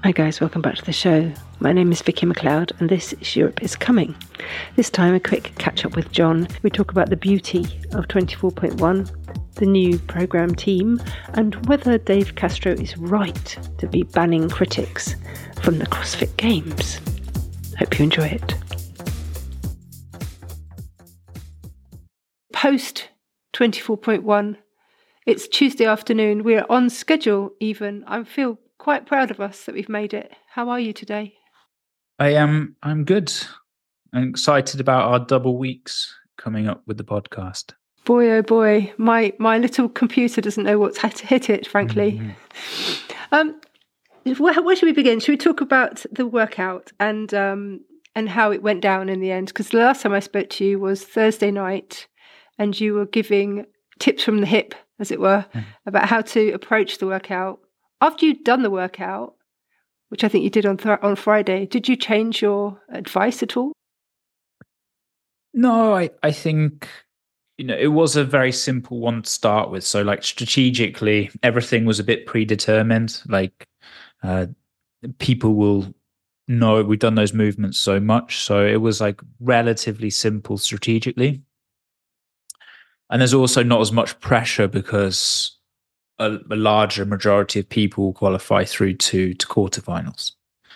Hi guys, welcome back to the show. My name is Vicky McLeod and this is Europe is Coming. This time a quick catch up with John. We talk about the beauty of 24.1, the new programme team, and whether Dave Castro is right to be banning critics from the CrossFit Games. Hope you enjoy it. Post 24.1, it's Tuesday afternoon. We're on schedule even. I feel quite proud of us that we've made it. How are you today? I'm good. I'm excited about our double weeks coming up with the podcast. Boy, oh boy, my little computer doesn't know what's had to hit it, frankly. Where should we begin? Should we talk about the workout and how it went down in the end? Because the last time I spoke to you was Thursday night, and you were giving tips from the hip, as it were, about how to approach the workout. After you'd done the workout, which I think you did on Friday, did you change your advice at all? No, I think, it was a very simple one to start with. So like strategically, everything was a bit predetermined. Like people will know we've done those movements so much. So it was like relatively simple strategically. And there's also not as much pressure because a larger majority of people qualify through to quarterfinals.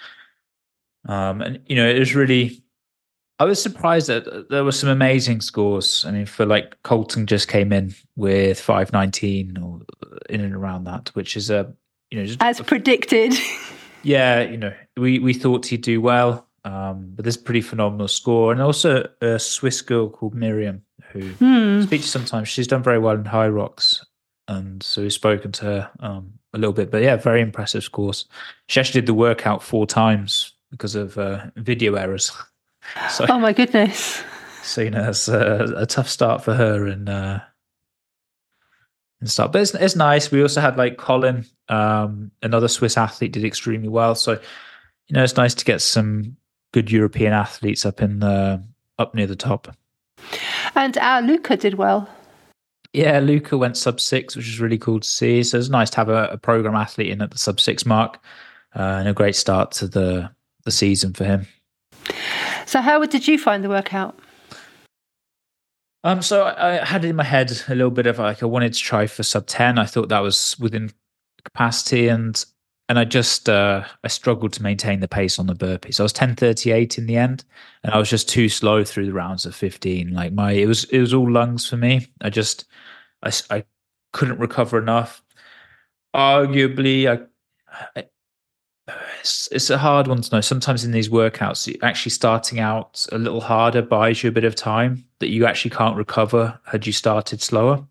And it was really, I was surprised that there were some amazing scores. I mean, for like Colton just came in with 519 or in and around that, which is as predicted. Yeah, we thought he'd do well, but this pretty phenomenal score, and also a Swiss girl called Miriam who speaks sometimes. She's done very well in High Rocks. And so we've spoken to her a little bit, but yeah, very impressive scores. She actually did the workout 4 times because of video errors. So, oh my goodness! So it's a tough start for her and stuff. But it's nice. We also had like Colin, another Swiss athlete, did extremely well. So it's nice to get some good European athletes up near the top. And our Luca did well. Yeah, Luca went sub-6, which is really cool to see. So it's nice to have a program athlete in at the sub-6 mark, and a great start to the season for him. So how did you find the workout? So I had in my head a little bit of like I wanted to try for sub-10. I thought that was within capacity, and I just I struggled to maintain the pace on the burpees. So I was 10:38 in the end, and I was just too slow through the rounds of 15. Like it was all lungs for me. I couldn't recover enough. Arguably, it's a hard one to know. Sometimes in these workouts, actually starting out a little harder buys you a bit of time that you actually can't recover had you started slower.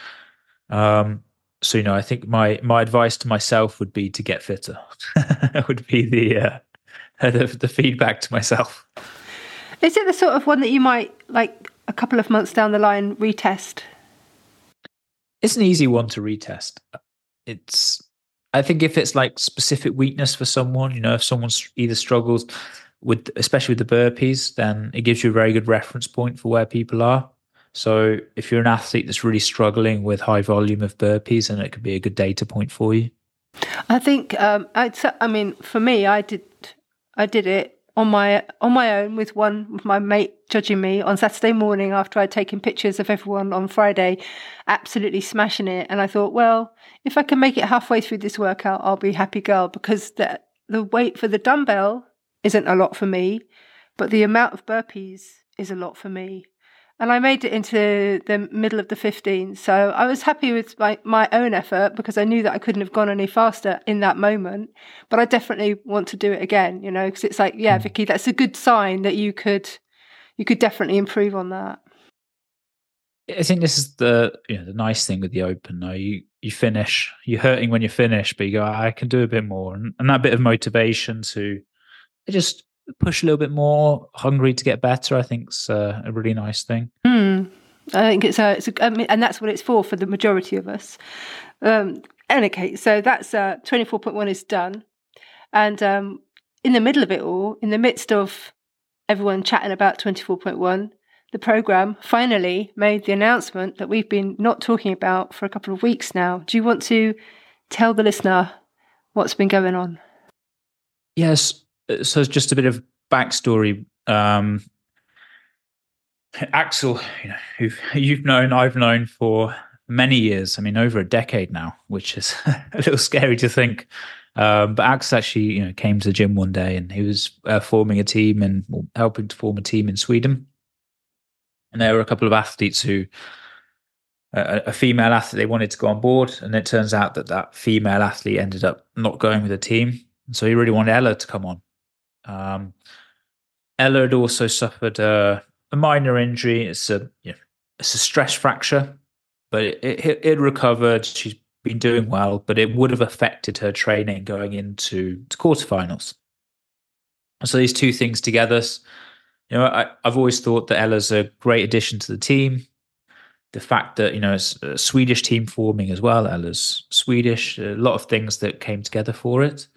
So I think my advice to myself would be to get fitter. That would be the feedback to myself. Is it the sort of one that you might, like a couple of months down the line, retest? It's an easy one to retest. I think if it's like specific weakness for someone, if someone's either struggles with, especially with the burpees, then it gives you a very good reference point for where people are. So if you're an athlete that's really struggling with high volume of burpees, then it could be a good data point for you. I think, for me, I did it on my own with my mate judging me on Saturday morning after I'd taken pictures of everyone on Friday, absolutely smashing it. And I thought, well, if I can make it halfway through this workout, I'll be a happy girl, because the weight for the dumbbell isn't a lot for me, but the amount of burpees is a lot for me. And I made it into the middle of the 15. So I was happy with my own effort, because I knew that I couldn't have gone any faster in that moment. But I definitely want to do it again, because it's like, yeah, Vicky, that's a good sign that you could definitely improve on that. I think this is the nice thing with the Open. You finish, you're hurting when you finish, but you go, I can do a bit more. And that bit of motivation to just push a little bit more, hungry to get better, I think is a really nice thing. I think and that's what it's for the majority of us. Okay, so that's 24.1 is done. And in the middle of it all, in the midst of everyone chatting about 24.1, the programme finally made the announcement that we've been not talking about for a couple of weeks now. Do you want to tell the listener what's been going on? Yes. So it's just a bit of backstory. Axel, who I've known for many years. I mean, over a decade now, which is a little scary to think. But Axel actually, came to the gym one day, and he was forming a team and helping to form a team in Sweden. And there were a couple of athletes who, a female athlete, they wanted to go on board, and it turns out that female athlete ended up not going with the team. And so he really wanted Ella to come on. Ella had also suffered a minor injury. It's a stress fracture, but it recovered. She's been doing well, but it would have affected her training going into quarterfinals. So these two things together, I've always thought that Ella's a great addition to the team. The fact that it's a Swedish team forming as well. Ella's Swedish. A lot of things that came together for it.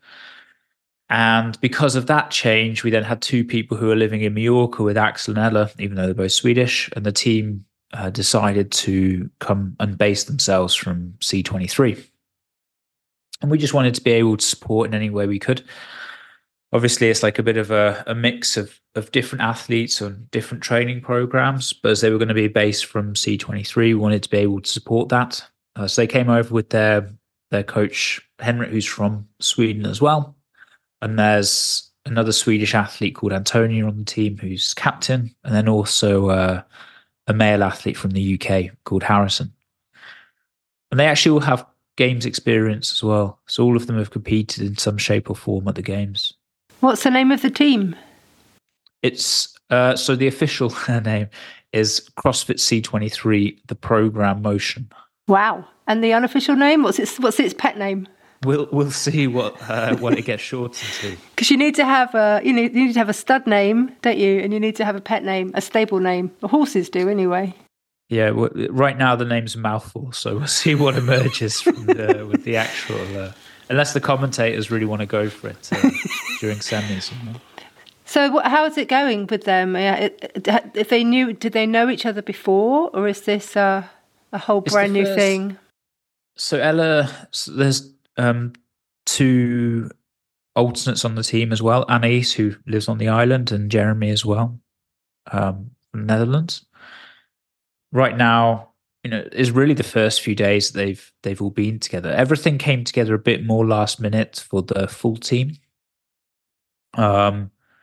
And because of that change, we then had two people who are living in Mallorca with Axel and Ella, even though they're both Swedish. And the team decided to come and base themselves from C23. And we just wanted to be able to support in any way we could. Obviously, it's like a bit of a mix of different athletes on different training programs. But as they were going to be based from C23, we wanted to be able to support that. So they came over with their coach, Henrik, who's from Sweden as well. And there's another Swedish athlete called Antonio on the team who's captain, and then also a male athlete from the UK called Harrison. And they actually all have games experience as well. So all of them have competed in some shape or form at the games. What's the name of the team? It's so the official name is CrossFit C23, the program motion. Wow. And the unofficial name? What's its pet name? We'll see what it gets shortened to. Because you need to have a stud name, don't you? And you need to have a pet name, a stable name. The horses do anyway. Yeah, well, right now the name's a mouthful, so we'll see what emerges from with the actual. Unless the commentators really want to go for it during semis. So how is it going with them? Did they know each other before, or is this a whole brand new thing? So Ella, there's two alternates on the team as well. Anais, who lives on the island, and Jeremy as well, from the Netherlands. Right now, is really the first few days they've all been together. Everything came together a bit more last minute for the full team. So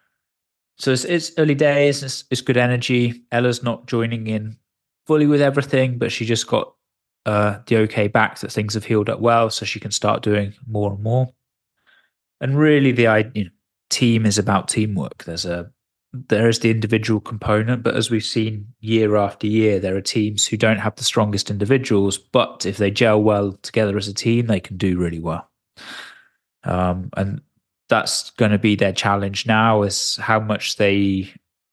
it's early days. It's good energy. Ella's not joining in fully with everything, but she just got the okay back that things have healed up well, so she can start doing more and more. And really, the team is about teamwork. There is the individual component, but as we've seen year after year, there are teams who don't have the strongest individuals, but if they gel well together as a team, they can do really well. And that's going to be their challenge now, is how much they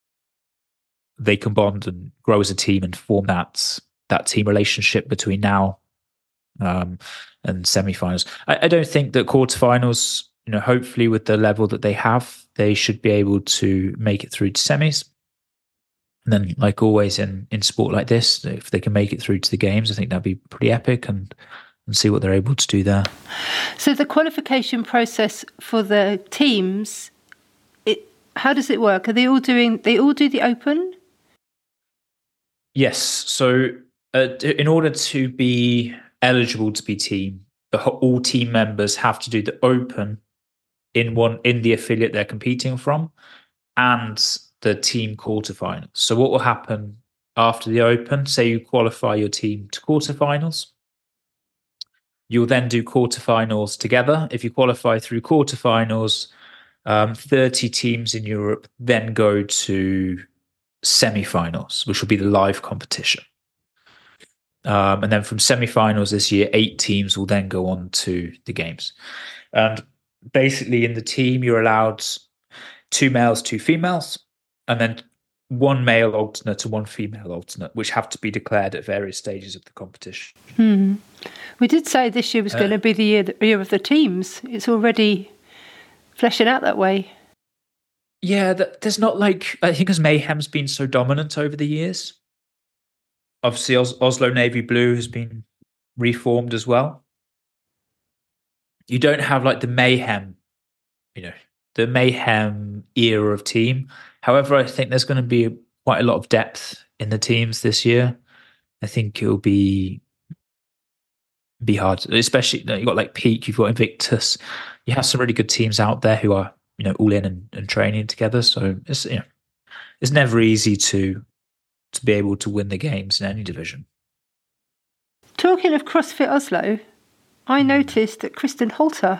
can bond and grow as a team and form that team relationship between now and semifinals. I don't think that quarterfinals, hopefully with the level that they have, they should be able to make it through to semis. And then, like always in sport like this, if they can make it through to the games, I think that'd be pretty epic, and see what they're able to do there. So the qualification process for the teams, how does it work? Are they all do the Open? Yes. So in order to be eligible to be team, all team members have to do the Open in the affiliate they're competing from, and the team quarterfinals. So what will happen after the Open? Say you qualify your team to quarterfinals. You'll then do quarterfinals together. If you qualify through quarterfinals, 30 teams in Europe then go to semifinals, which will be the live competition. And then from semifinals this year, 8 teams will then go on to the games. And basically in the team, you're allowed 2 males, 2 females, and then 1 male alternate and 1 female alternate, which have to be declared at various stages of the competition. We did say this year was going to be the year of the teams. It's already fleshing out that way. Yeah, there's not I think because Mayhem's been so dominant over the years. Obviously, Oslo Navy Blue has been reformed as well. You don't have the Mayhem, the Mayhem era of team. However, I think there's going to be quite a lot of depth in the teams this year. I think it'll be hard, especially you've got like Peak, you've got Invictus. You have some really good teams out there who are all in and training together. So it's never easy to be able to win the games in any division. Talking of CrossFit Oslo, I noticed that Kristen Holter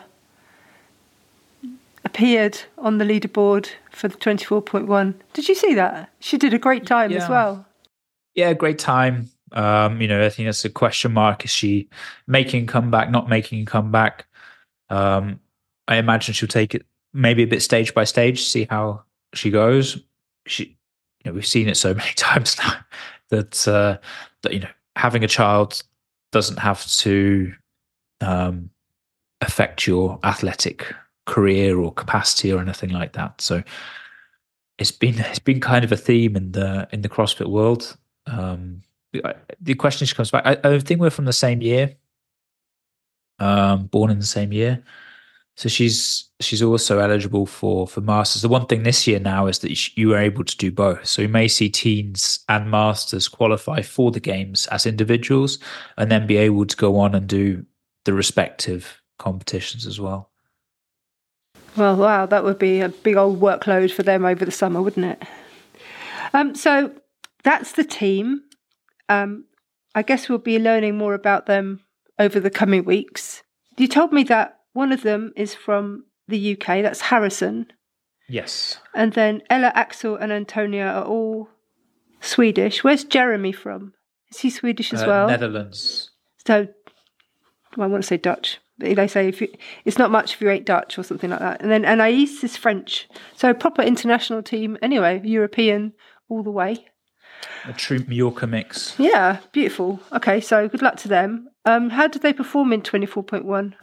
appeared on the leaderboard for the 24.1. Did you see that? She did a great time as well. Yeah, great time. I think that's a question mark. Is she making a comeback, not making a comeback? I imagine she'll take it maybe a bit stage by stage, see how she goes. We've seen it so many times now that having a child doesn't have to affect your athletic career or capacity or anything like that. So it's been kind of a theme in the CrossFit world. The question comes back. I think we're from the same year, born in the same year. So she's also eligible for masters. The one thing this year now is that you are able to do both. So you may see teens and masters qualify for the games as individuals, and then be able to go on and do the respective competitions as well. Well, wow, that would be a big old workload for them over the summer, wouldn't it? So that's the team. I guess we'll be learning more about them over the coming weeks. You told me that one of them is from the UK. That's Harrison. Yes. And then Ella, Axel and Antonia are all Swedish. Where's Jeremy from? Is he Swedish as well? Netherlands. So, I want to say Dutch. They say it's not much if you ain't Dutch or something like that. And then Anais is French. So a proper international team. Anyway, European all the way. A true Mallorca mix. Yeah, beautiful. Okay, so good luck to them. How did they perform in 24.1?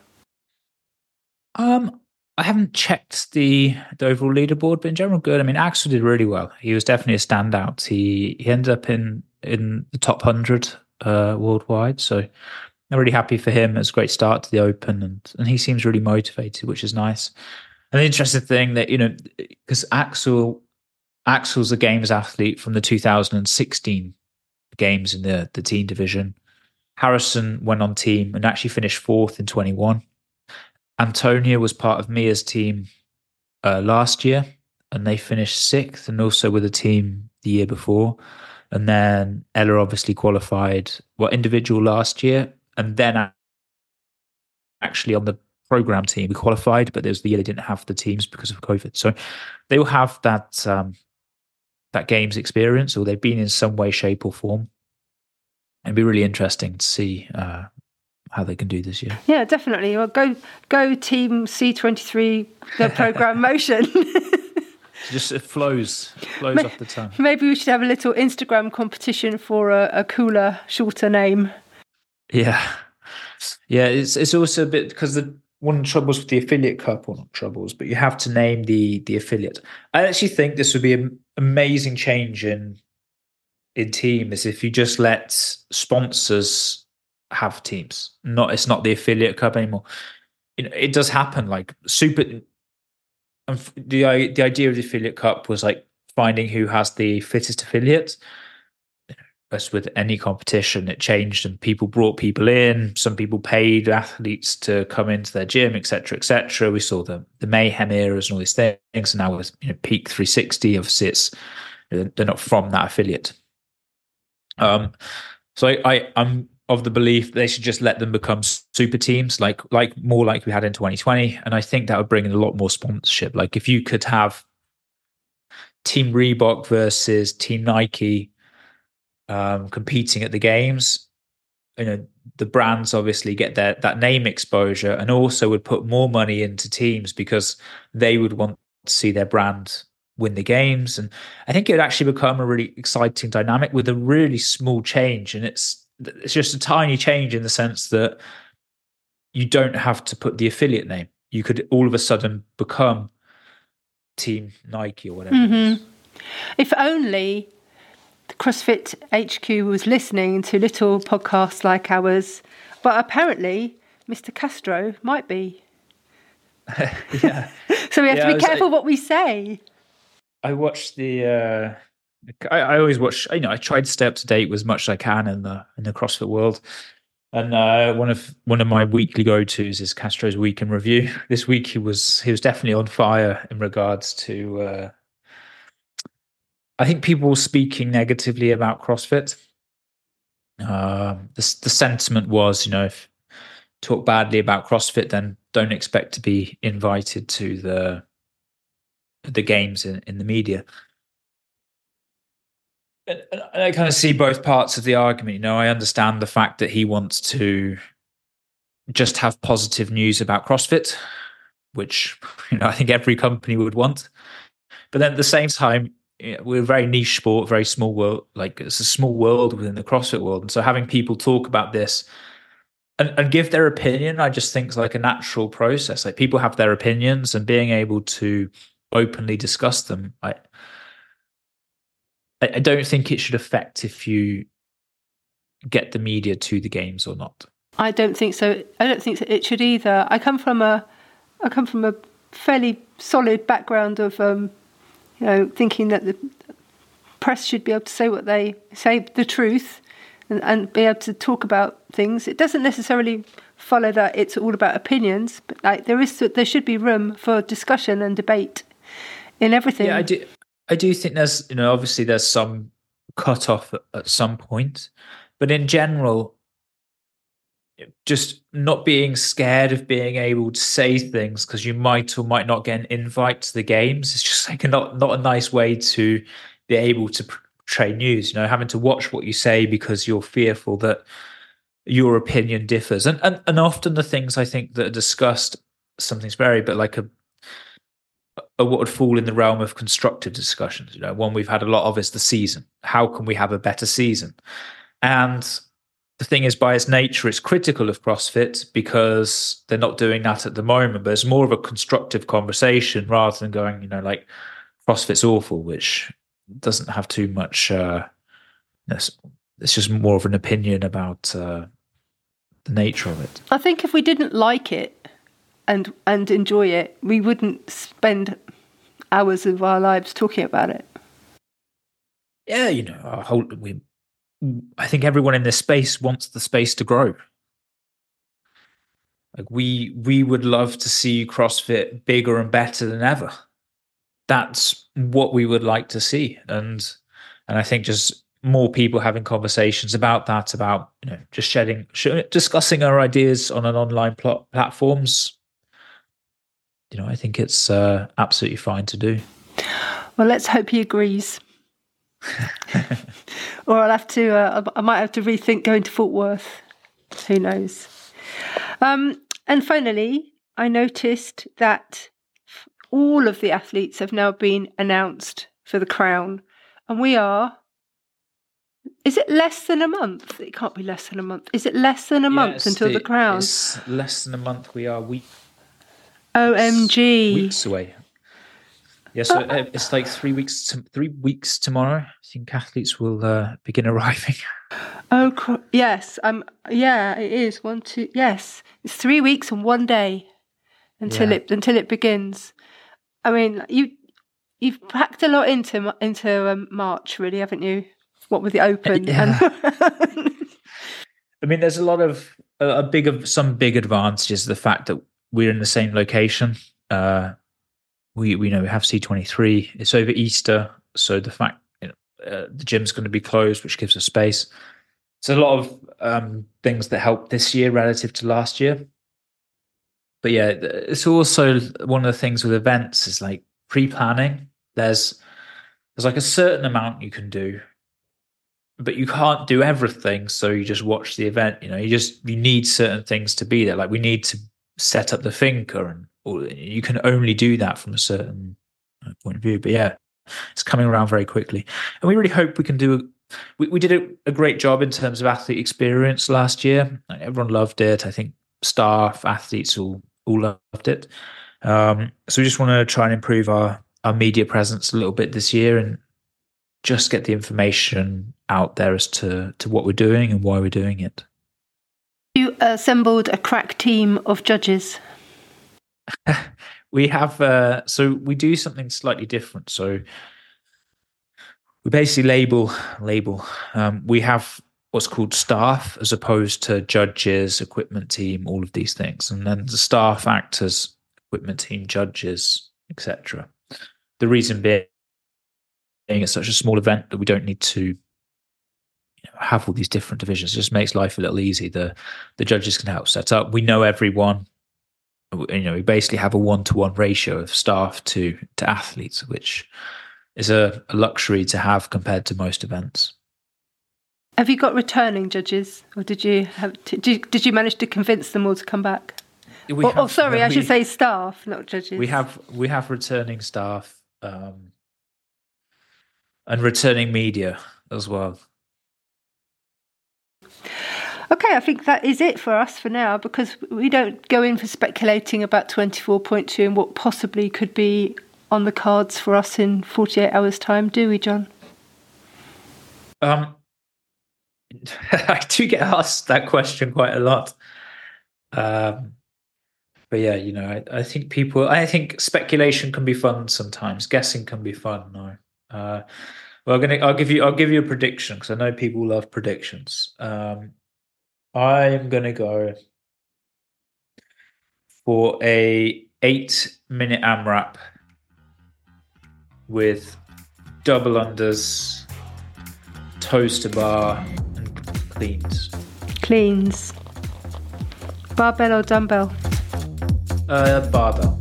I haven't checked the overall leaderboard, but in general, good. I mean, Axel did really well. He was definitely a standout. He ended up in the top 100 worldwide. So I'm really happy for him. It's a great start to the Open, and he seems really motivated, which is nice. And the interesting thing that because Axel's a games athlete from the 2016 games in the teen division. Harrison went on team and actually finished 4th in 21. Antonia was part of Mia's team last year, and they finished 6th, and also with a team the year before. And then Ella obviously qualified individual last year, and then actually on the program team we qualified, but there was the year they didn't have the teams because of COVID. So they will have that games experience, or they've been in some way, shape, or form. It'd be really interesting to see how they can do this year. Yeah, definitely. Well, go team C23, the program motion. Just it flows off the tongue. Maybe we should have a little Instagram competition for a cooler, shorter name. Yeah. It's also a bit because one of the troubles with the affiliate cup, or not troubles, but you have to name the affiliate. I actually think this would be an amazing change in team, is if you just let sponsors have teams. It's not the affiliate cup anymore. It does happen. Like the idea of the affiliate cup was like finding who has the fittest affiliate. As with any competition, it changed, and people brought people in. Some people paid athletes to come into their gym, etc., etc. We saw the Mayhem eras and all these things. And now with Peak 360, obviously they're not from that affiliate. So I'm of the belief they should just let them become super teams, like more like we had in 2020. And I think that would bring in a lot more sponsorship. Like if you could have Team Reebok versus Team Nike competing at the games, the brands obviously get that name exposure, and also would put more money into teams because they would want to see their brand win the games. And I think it would actually become a really exciting dynamic with a really small change. And it's just a tiny change in the sense that you don't have to put the affiliate name. You could all of a sudden become Team Nike or whatever. Mm-hmm. If only the CrossFit HQ was listening to little podcasts like ours, but apparently Mr. Castro might be. Yeah. So we have to be careful what we say. I watched the. I always watch. I try to stay up to date with as much as I can in the CrossFit world. And one of my weekly go-tos is Castro's Week in Review. This week he was definitely on fire in regards to. I think people were speaking negatively about CrossFit. The sentiment was, if talk badly about CrossFit, then don't expect to be invited to the games in the media. And I kind of see both parts of the argument. I understand the fact that he wants to just have positive news about CrossFit, which I think every company would want. But then at the same time, we're a very niche sport, very small world. Like, it's a small world within the CrossFit world, and so having people talk about this and give their opinion, I just think is like a natural process. Like, people have their opinions, and being able to openly discuss them, I don't think it should affect if you get the media to the games or not. I don't think so. I don't think it should either. I come from a fairly solid background of thinking that the press should be able to say what they say, the truth, and be able to talk about things. It doesn't necessarily follow that it's all about opinions, but like there should be room for discussion and debate in everything. Yeah, I do think there's obviously there's some cut off at some point, but in general, just not being scared of being able to say things because you might or might not get an invite to the games. It's just like not a nice way to be able to portray news. Having to watch what you say because you're fearful that your opinion differs, and often the things I think that are discussed, something's very, but like a what would fall in the realm of constructive discussions. One we've had a lot of is the season. How can we have a better season? And the thing is, by its nature, it's critical of CrossFit because they're not doing that at the moment. But it's more of a constructive conversation rather than going, like CrossFit's awful, which doesn't have too much. It's just more of an opinion about the nature of it. I think if we didn't like it and enjoy it, we wouldn't spend hours of our lives talking about it. Yeah, I think everyone in this space wants the space to grow. Like we would love to see CrossFit bigger and better than ever. That's what we would like to see, and I think just more people having conversations about that, about just discussing our ideas on an online platforms. I think it's absolutely fine to do. Well, let's hope he agrees. Or I'll have to. I might have to rethink going to Fort Worth. Who knows? And finally, I noticed that all of the athletes have now been announced for the crown, and we are. Is it less than a month? It can't be less than a month. Is it less than a month until the crown? It's less than a month. We are OMG. Weeks away. Yeah, so it's like 3 weeks. 3 weeks tomorrow. I think athletes will begin arriving. Oh yes, yeah, it is 1, 2. Yes, it's 3 weeks and 1 day until it begins. I mean, you've packed a lot into March, really, haven't you? What with the Open? Yeah. I mean, there's a lot of some big advantages. The fact that we're in the same location. We have C23. It's over Easter, so the fact the gym's going to be closed, which gives us space. So a lot of things that help this year relative to last year. But yeah, it's also one of the things with events is like pre-planning. There's like a certain amount you can do, but you can't do everything. So you just watch the event. You need certain things to be there. Like we need to set up the thinker, or you can only do that from a certain point of view. But yeah, it's coming around very quickly, and we really hope we can do. We did a great job in terms of athlete experience last year. Everyone loved it. I think staff, athletes all loved it. So we just want to try and improve our media presence a little bit this year, and just get the information out there as to what we're doing and why we're doing it. You assembled a crack team of judges. we have so we do something slightly different. So we basically label. We have what's called staff as opposed to judges, equipment team, all of these things, and then the staff act as equipment team, judges, etc. The reason being it's such a small event that we don't need to have all these different divisions. It just makes life a little easy. The judges can help set up. We know everyone. We basically have a 1-to-1 ratio of staff to athletes, which is a luxury to have compared to most events. Have you got returning judges, or did you did you manage to convince them all to come back? I should say staff, not judges. We have returning staff and returning media as well. Okay, I think that is it for us for now, because we don't go in for speculating about 24.2 and what possibly could be on the cards for us in 48 hours' time, do we, John? I do get asked that question quite a lot. But yeah, I think speculation can be fun sometimes. Guessing can be fun. No. I'll give you a prediction, because I know people love predictions. I am going to go for a 8-minute AMRAP with double unders, toes to bar, and cleans. Cleans. Barbell or dumbbell? Barbell.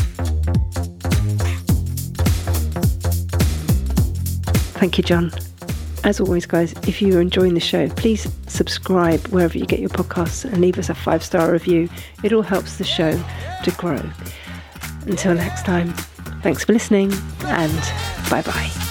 Thank you, John. As always, guys, if you're enjoying the show, please subscribe wherever you get your podcasts and leave us a 5-star review. It all helps the show to grow. Until next time, thanks for listening, and bye-bye.